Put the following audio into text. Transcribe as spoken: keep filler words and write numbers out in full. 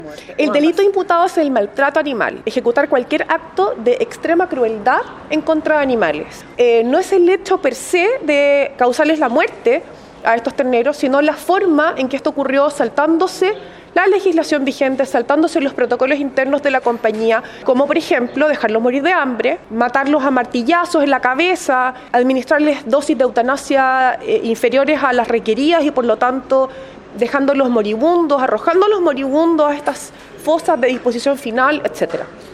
El delito imputado es el maltrato animal, ejecutar cualquier acto de extrema crueldad en contra de animales. Eh, no es el hecho per se de causarles la muerte a estos terneros, sino la forma en que esto ocurrió saltándose la legislación vigente, saltándose los protocolos internos de la compañía, como por ejemplo dejarlos morir de hambre, matarlos a martillazos en la cabeza, administrarles dosis de eutanasia eh, inferiores a las requeridas y por lo tanto dejándolos moribundos, arrojándolos moribundos a estas fosas de disposición final, etcétera.